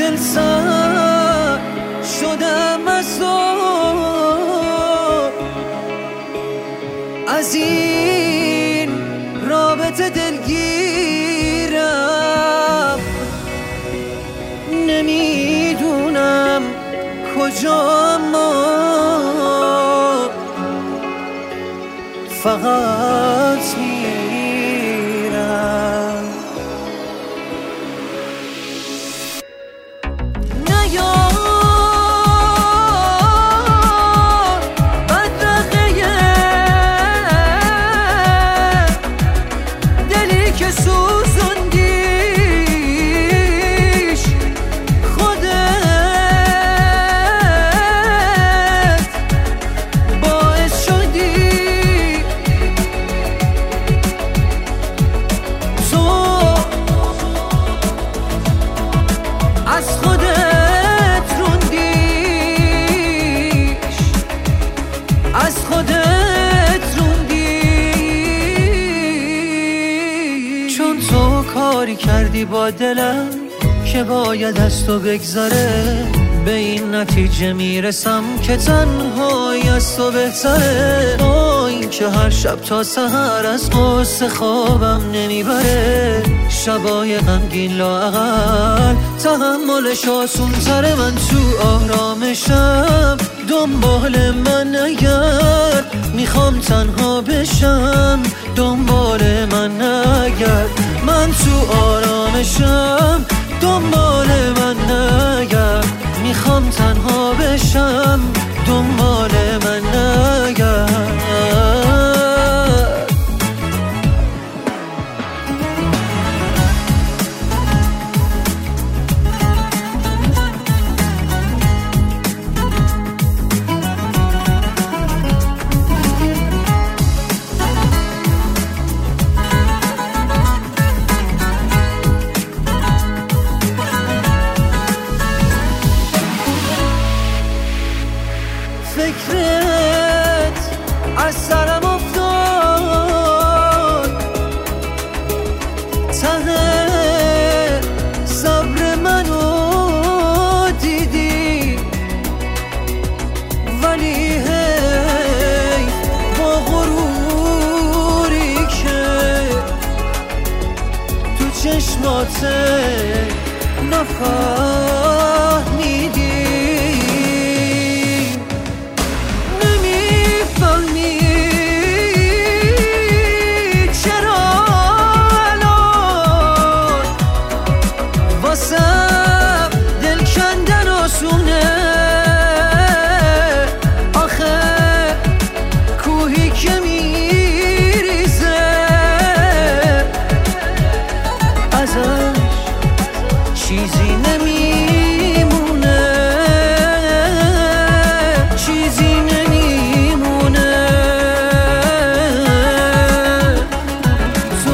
دل سر شدم از این رابطه دلگیرم، نمیدونم کجا، ما فقط میرم. نیار بدرقه دلی که سوزوندیش خودت باعث شدی از خودت روندیش، از خودت روندیش. چون تو کاری کردی با دلم که باید از تو بگذره، به این نتیجه میرسم که تنهایی از تو بهتره. با این که هر شب تا سحر از قصه خوابم نمیبره، شبای غمگین لااقل تحملش آسون تره. من تو آرامشم دنبال من نگرد، میخوام تنها بشم دنبال من نگرد. من تو آرامشم دنبال من نگرد، میخوام تنها بشم دنبال من نگرد. فکرت از سرم افتاد، ته صبر منو دیدی، ولی هی با غروری که تو چشمات نفهمیدی. دل کندن آسونه، آخه کوهی که میریزه ازش چیزی نمیمونه، چیزی نمیمونه. تو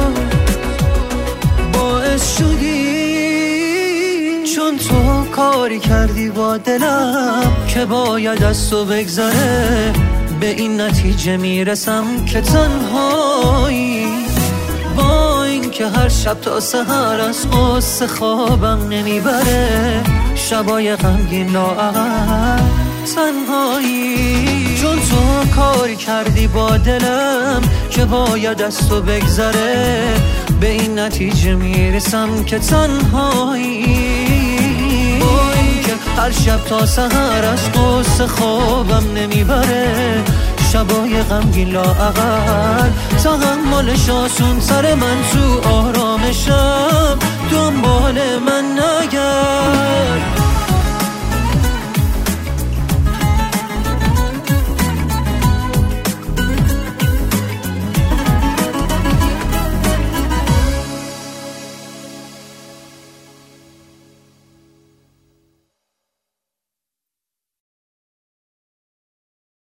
باعث شدی، چون تو کاری کردی با دلم که باید از تو بگذره، به این نتیجه میرسم که تنهایی. با این که هر شب تا سحر از قصه خوابم نمیبره، شبای غمگین لااقل تنهایی. چون تو کاری کردی با دلم که باید از تو بگذره، به این نتیجه میرسم که تنهایی. هر شب تا سحر از قصه خوابم نمیبره، شبای غمگین لااقل تحملش آسون تره. من تو آرامشم